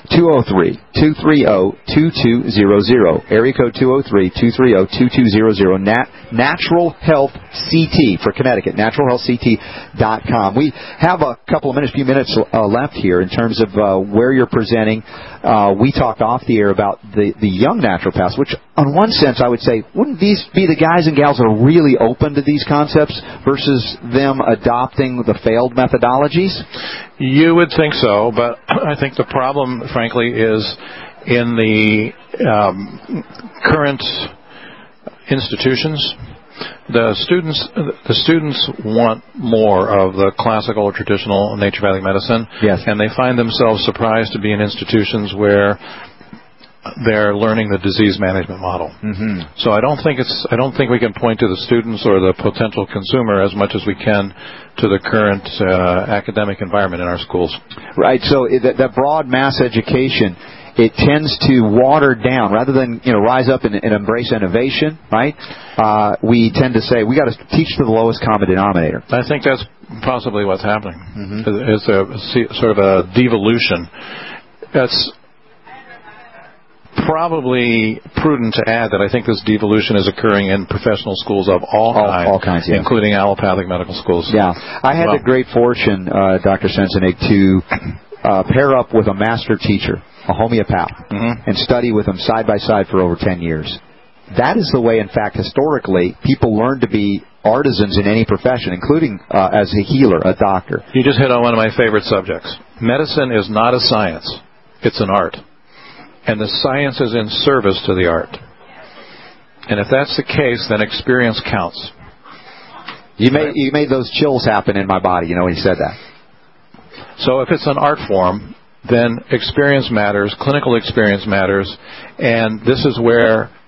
203-230-2200. Area code 203-230-2200. Natural Health CT for Connecticut. NaturalHealthCT.com. We have a few minutes left here in terms of where you're presenting. We talked off the air about the young naturopaths, which on one sense I would say, wouldn't these be the guys and gals that are really open to these concepts versus them adopting the failed methodologies? You would think so, but I think the problem, frankly, is in the current institutions. The students want more of the classical or traditional naturopathic medicine, yes, and they find themselves surprised to be in institutions where they're learning the disease management model. Mm-hmm. So I don't think we can point to the students or the potential consumer as much as we can to the current academic environment in our schools. Right. So that broad mass education, it tends to water down rather than rise up and embrace innovation. Right. We tend to say we got to teach to the lowest common denominator. I think that's possibly what's happening. Mm-hmm. It's a sort of a devolution. That's probably prudent to add that I think this devolution is occurring in professional schools of all kinds, yeah, including allopathic medical schools. Yeah. I had the great fortune, Dr. Sensenig, to pair up with a master teacher, a homeopath, and study with him side by side for over 10 years. That is the way, in fact, historically, people learn to be artisans in any profession, including as a healer, a doctor. You just hit on one of my favorite subjects. Medicine is not a science. It's an art. And the science is in service to the art. And if that's the case, then experience counts. You made those chills happen in my body, when you said that. So if it's an art form, then experience matters, clinical experience matters, and this is where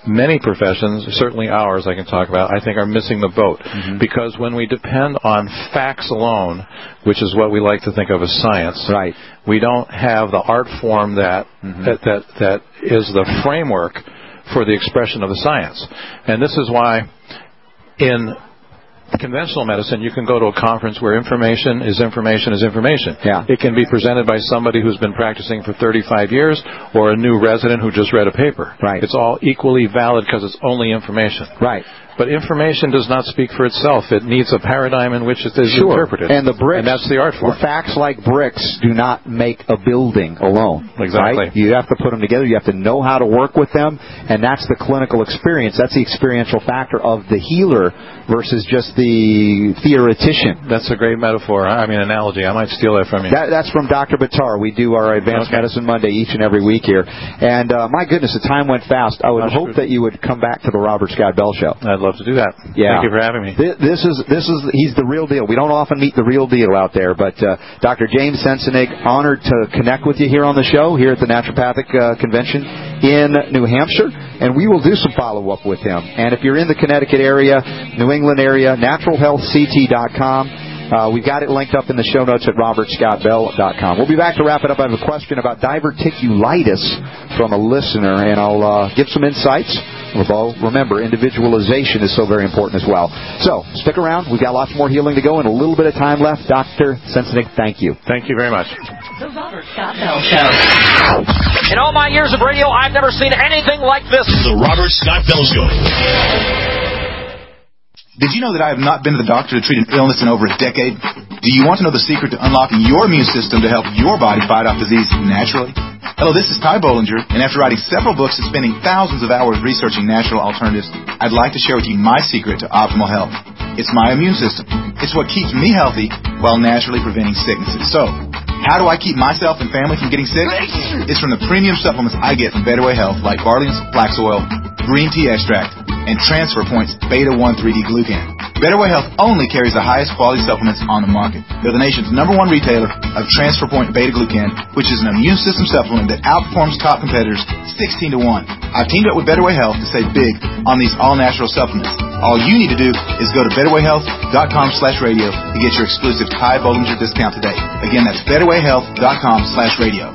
many professions, certainly ours I can talk about, I think are missing the boat. Mm-hmm. Because when we depend on facts alone, which is what we like to think of as science, right, we don't have the art form that is the framework for the expression of the science. And this is why in conventional medicine, you can go to a conference where information is information is information. Yeah. It can be presented by somebody who's been practicing for 35 years or a new resident who just read a paper. Right. It's all equally valid because it's only information. Right. But information does not speak for itself. It needs a paradigm in which it is interpreted. And the bricks, and that's the art form. The facts like bricks do not make a building alone. Exactly. Right? You have to put them together. You have to know how to work with them. And that's the clinical experience. That's the experiential factor of the healer versus just the theoretician. That's a great metaphor. I mean, analogy. I might steal that from you. That's from Dr. Buttar. We do our Advanced Medicine Monday each and every week here. And my goodness, the time went fast. I would hope that you would come back to the Robert Scott Bell Show. I'd love to do that. Yeah. Thank you for having me. He's the real deal. We don't often meet the real deal out there, but Dr. James Sensenig, honored to connect with you here on the show, here at the Naturopathic Convention in New Hampshire, and we will do some follow-up with him. And if you're in the Connecticut area, New England area, naturalhealthct.com. We've got it linked up in the show notes at robertscottbell.com. We'll be back to wrap it up. I have a question about diverticulitis from a listener, and I'll give some insights. Although, remember, individualization is so very important as well. So, stick around. We've got lots more healing to go and a little bit of time left. Dr. Sensenig, thank you. Thank you very much. The Robert Scott Bell Show. In all my years of radio, I've never seen anything like this. The Robert Scott Bell Show. Did you know that I have not been to the doctor to treat an illness in over a decade? Do you want to know the secret to unlocking your immune system to help your body fight off disease naturally? Hello, this is Ty Bollinger, and after writing several books and spending thousands of hours researching natural alternatives, I'd like to share with you my secret to optimal health. It's my immune system. It's what keeps me healthy while naturally preventing sicknesses. So, how do I keep myself and family from getting sick? It's from the premium supplements I get from Better Way Health, like Barley's Flax Oil, Green Tea Extract, and Transfer Point's Beta 1 3D Glucan. Better Way Health only carries the highest quality supplements on the market. They're the nation's #1 retailer of Transfer Point Beta Glucan, which is an immune system supplement that outperforms top competitors 16 to 1. I've teamed up with Better Way Health to save big on these all-natural supplements. All you need to do is go to betterwayhealth.com/radio to get your exclusive Ty Bollinger discount today. Again, that's betterwayhealth.com/radio.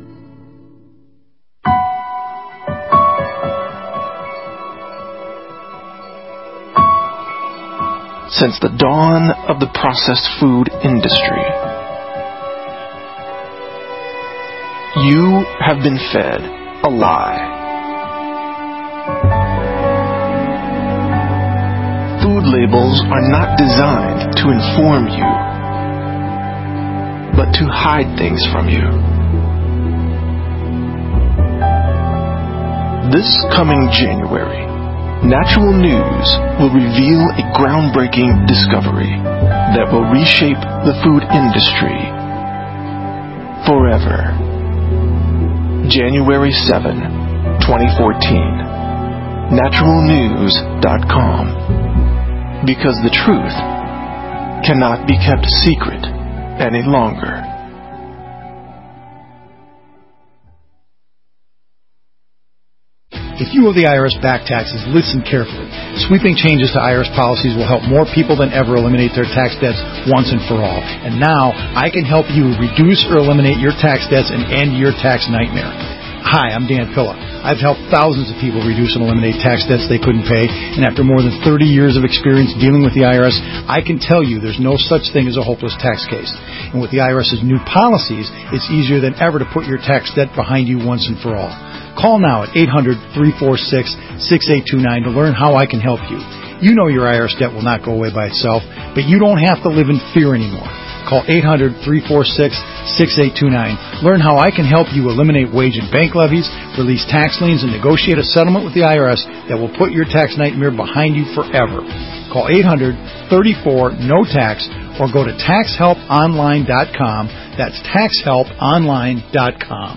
Since the dawn of the processed food industry, you have been fed a lie. Food labels are not designed to inform you, but to hide things from you. This coming January, Natural News will reveal a groundbreaking discovery that will reshape the food industry forever. January 7, 2014. naturalnews.com. Because the truth cannot be kept secret any longer. If you owe the IRS back taxes, listen carefully. Sweeping changes to IRS policies will help more people than ever eliminate their tax debts once and for all. And now, I can help you reduce or eliminate your tax debts and end your tax nightmare. Hi, I'm Dan Pilla. I've helped thousands of people reduce and eliminate tax debts they couldn't pay, and after more than 30 years of experience dealing with the IRS, I can tell you there's no such thing as a hopeless tax case. And with the IRS's new policies, it's easier than ever to put your tax debt behind you once and for all. Call now at 800-346-6829 to learn how I can help you. You know your IRS debt will not go away by itself, but you don't have to live in fear anymore. Call 800-346-6829. Learn how I can help you eliminate wage and bank levies, release tax liens, and negotiate a settlement with the IRS that will put your tax nightmare behind you forever. Call 800-34-NO-TAX or go to taxhelponline.com. That's taxhelponline.com.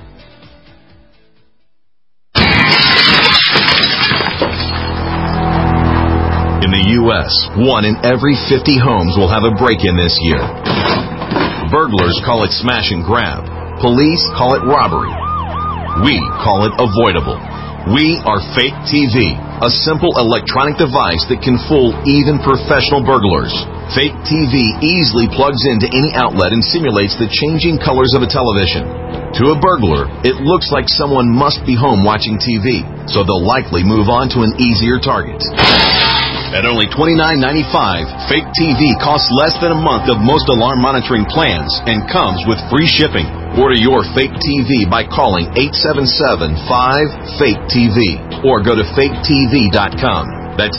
In the U.S., 1 in every 50 homes will have a break-in this year. Burglars call it smash and grab. Police call it robbery. We call it avoidable. We are Fake TV, a simple electronic device that can fool even professional burglars. Fake TV easily plugs into any outlet and simulates the changing colors of a television. To a burglar, it looks like someone must be home watching TV, so they'll likely move on to an easier target. At only $29.95, Fake TV costs less than a month of most alarm monitoring plans and comes with free shipping. Order your Fake TV by calling 877-5-FAKE-TV or go to faketv.com. That's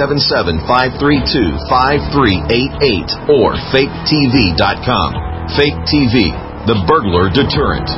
877-532-5388 or faketv.com. Fake TV, the burglar deterrent.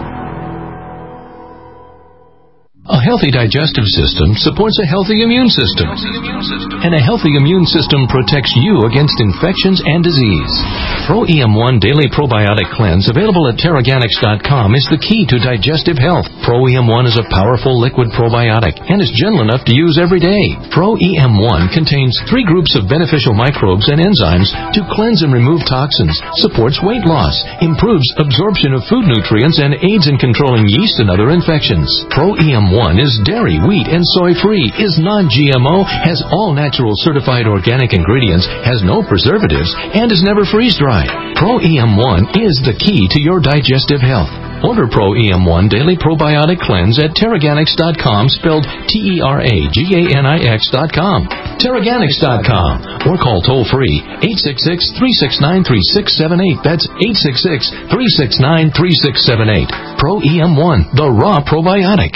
A healthy digestive system supports a healthy immune system. And a healthy immune system protects you against infections and disease. Pro EM1 Daily Probiotic Cleanse, available at Teraganix.com, is the key to digestive health. Pro EM1 is a powerful liquid probiotic and is gentle enough to use every day. Pro EM1 contains 3 groups of beneficial microbes and enzymes to cleanse and remove toxins, supports weight loss, improves absorption of food nutrients, and aids in controlling yeast and other infections. Pro EM1 is dairy, wheat, and soy-free, is non-GMO, has all natural certified organic ingredients, has no preservatives, and is never freeze-dried. Pro EM1 is the key to your digestive health. Order Pro EM1 Daily Probiotic Cleanse at Teraganix.com, spelled Teraganix.com. Teraganix.com, or call toll-free 866-369-3678. That's 866-369-3678. Pro EM1, the raw probiotic.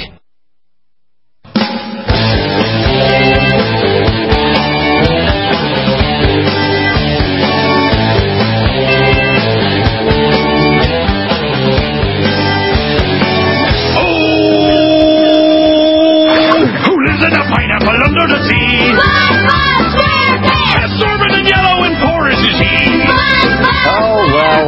Under the sea. Absorbent and yellow and porous is he. Oh, well,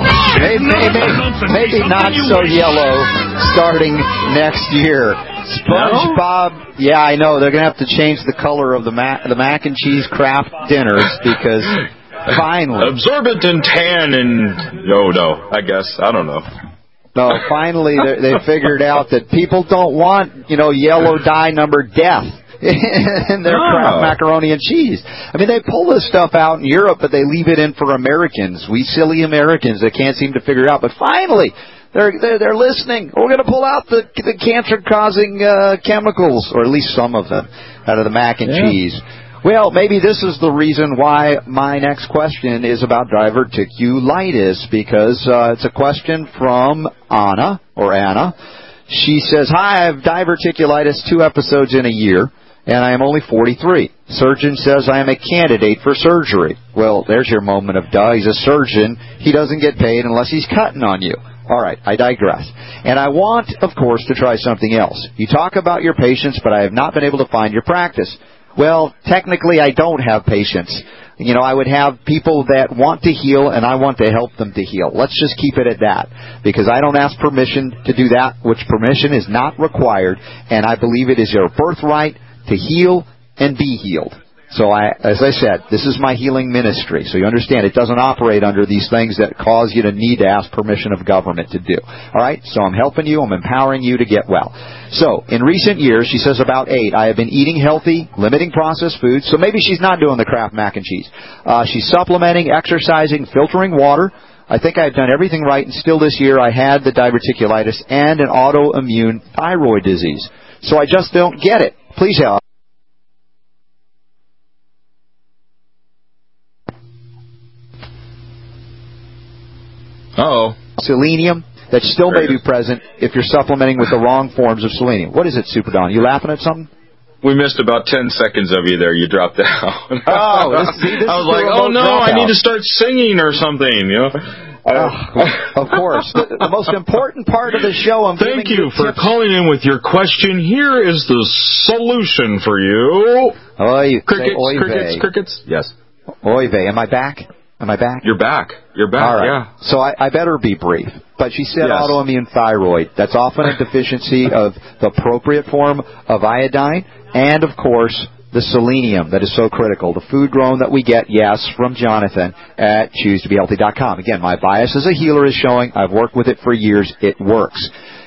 maybe not so yellow starting next year. SpongeBob, yeah, I know. They're going to have to change the color of the mac and cheese craft dinners because finally. Absorbent and tan and... No, I guess. I don't know. No, finally they figured out that people don't want, yellow dye number death in their Kraft macaroni and cheese. I mean, they pull this stuff out in Europe, but they leave it in for Americans. We silly Americans that can't seem to figure it out. But finally, they're listening. We're going to pull out the cancer-causing chemicals, or at least some of them, out of the mac and cheese. Well, maybe this is the reason why my next question is about diverticulitis, because it's a question from Anna. She says, "Hi, I have diverticulitis 2 episodes in a year, and I am only 43. Surgeon says I am a candidate for surgery." Well, there's your moment of duh. He's a surgeon. He doesn't get paid unless he's cutting on you. All right, I digress. And I want, of course, to try something else. You talk about your patients, but I have not been able to find your practice. Well, technically, I don't have patients. I would have people that want to heal, and I want to help them to heal. Let's just keep it at that, because I don't ask permission to do that, which permission is not required, and I believe it is your birthright to heal and be healed. So, as I said, this is my healing ministry. So you understand, it doesn't operate under these things that cause you to need to ask permission of government to do. All right? So I'm helping you. I'm empowering you to get well. So, in recent years, she says about 8, I have been eating healthy, limiting processed foods. So maybe she's not doing the Kraft mac and cheese. She's supplementing, exercising, filtering water. I think I've done everything right, and still this year I had the diverticulitis and an autoimmune thyroid disease. So I just don't get it. Please help. Selenium, that still may be present if you're supplementing with the wrong forms of selenium. What is it, Super Don? You laughing at something? We missed about 10 seconds of you there. You dropped out. This I was like, oh no, I need to start singing or something, Of course. The most important part of the show, Thank you for calling in with your question. Here is the solution for you. Crickets. Yes. Oy vey. Am I back? You're back. All right. Yeah. So I better be brief. But she said autoimmune thyroid. That's often a deficiency of the appropriate form of iodine and, of course, the selenium that is so critical. The food grown that we get, from Jonathan at ChooseToBeHealthy.com. Again, my bias as a healer is showing. I've worked with it for years. It works.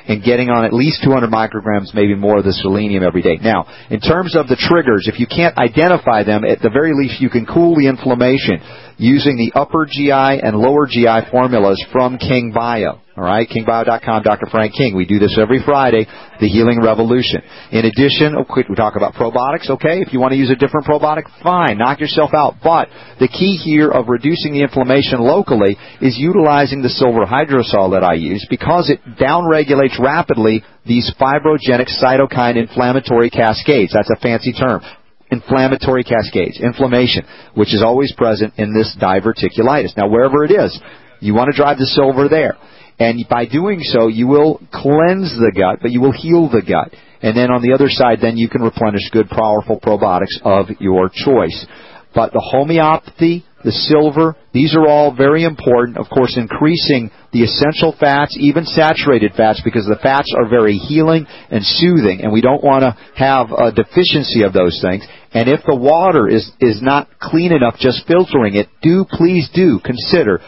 and getting on at least 200 micrograms, maybe more, of the selenium every day. Now, in terms of the triggers, if you can't identify them, at the very least you can cool the inflammation using the upper GI and lower GI formulas from King Bio. All right, kingbio.com, Dr. Frank King. We do this every Friday, the Healing Revolution. In addition, we talk about probiotics. Okay, if you want to use a different probiotic, fine, knock yourself out. But the key here of reducing the inflammation locally is utilizing the silver hydrosol that I use, because it downregulates rapidly these fibrogenic cytokine inflammatory cascades. That's a fancy term. Inflammatory cascades, inflammation, which is always present in this diverticulitis. Now, wherever it is, you want to drive the silver there. And by doing so, you will cleanse the gut, but you will heal the gut. And then on the other side, then you can replenish good, powerful probiotics of your choice. But the homeopathy, the silver, these are all very important. Of course, increasing the essential fats, even saturated fats, because the fats are very healing and soothing, and we don't want to have a deficiency of those things. And if the water is not clean enough, just filtering it, please do consider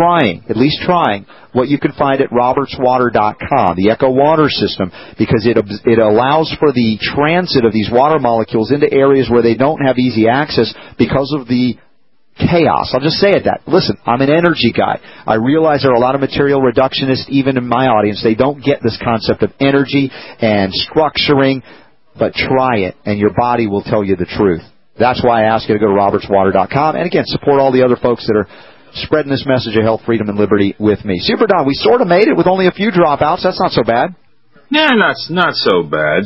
at least trying what you can find at robertswater.com, the Echo Water System, because it allows for the transit of these water molecules into areas where they don't have easy access because of the chaos. I'll just say it that. Listen, I'm an energy guy. I realize there are a lot of material reductionists even in my audience. They don't get this concept of energy and structuring, but try it, and your body will tell you the truth. That's why I ask you to go to robertswater.com. And again, support all the other folks that are spreading this message of health, freedom, and liberty with me. Super Don, we sort of made it with only a few dropouts. That's not so bad. Yeah, not so bad.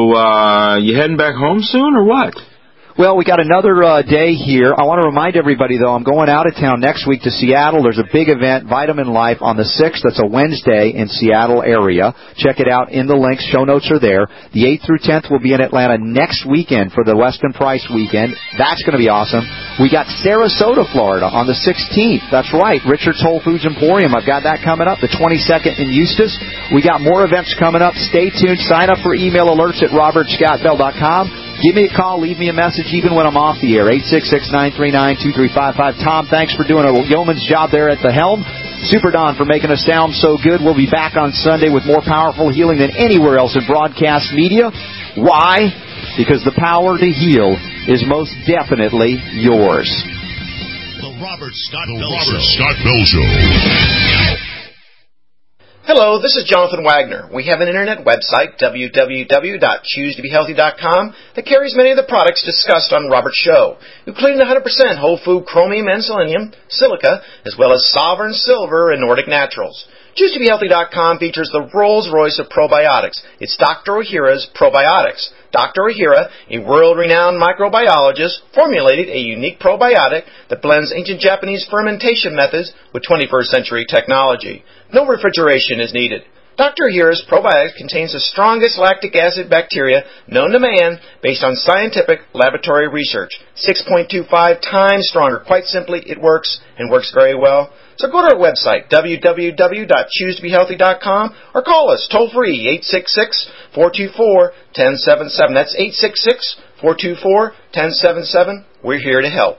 So, you heading back home soon, or what? Well, we got another day here. I want to remind everybody, though, I'm going out of town next week to Seattle. There's a big event, Vitamin Life, on the 6th. That's a Wednesday in Seattle area. Check it out in the links. Show notes are there. The 8th through 10th will be in Atlanta next weekend for the Weston Price weekend. That's going to be awesome. We got Sarasota, Florida on the 16th. That's right, Richard's Whole Foods Emporium. I've got that coming up. The 22nd in Eustis. We got more events coming up. Stay tuned. Sign up for email alerts at robertscottbell.com. Give me a call, leave me a message even when I'm off the air, 866-939-2355. Tom, thanks for doing a yeoman's job there at the helm. Super Don for making us sound so good. We'll be back on Sunday with more powerful healing than anywhere else in broadcast media. Why? Because the power to heal is most definitely yours. The Robert Scott Bell Show. Hello, this is Jonathan Wagner. We have an internet website, www.choosetobehealthy.com, that carries many of the products discussed on Robert's show, including 100% whole food chromium and selenium, silica, as well as Sovereign Silver and Nordic Naturals. ChooseToBeHealthy.com features the Rolls-Royce of probiotics. It's Dr. Ohhira's Probiotics. Dr. Ohhira, a world-renowned microbiologist, formulated a unique probiotic that blends ancient Japanese fermentation methods with 21st century technology. No refrigeration is needed. Dr. Ohhira's probiotic contains the strongest lactic acid bacteria known to man based on scientific laboratory research. 6.25 times stronger. Quite simply, it works and works very well. So go to our website, www.choosetobehealthy.com, or call us toll-free, 866-424-1077. That's 866-424-1077. We're here to help.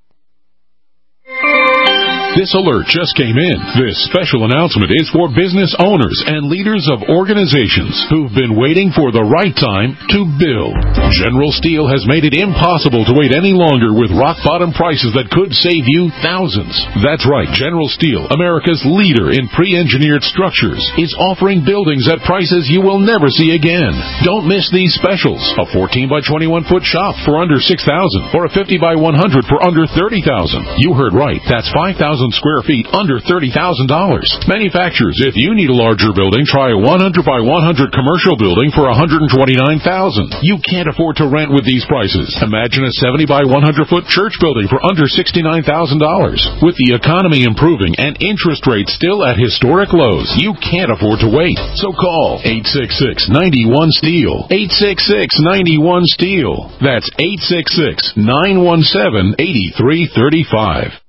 This alert just came in. This special announcement is for business owners and leaders of organizations who've been waiting for the right time to build. General Steel has made it impossible to wait any longer with rock-bottom prices that could save you thousands. That's right, General Steel, America's leader in pre-engineered structures, is offering buildings at prices you will never see again. Don't miss these specials. A 14 by 21 foot shop for under $6,000 or a 50 by 100 for under $30,000. You heard right. That's 5,000 square feet under $30,000. Manufacturers, if you need a larger building, try a 100 by 100 commercial building for $129,000. You can't afford to rent with these prices. Imagine a 70 by 100 foot church building for under $69,000. With the economy improving and interest rates still at historic lows, you can't afford to wait. So call 866-91-STEEL. 866-91-STEEL. That's 866-917-8335.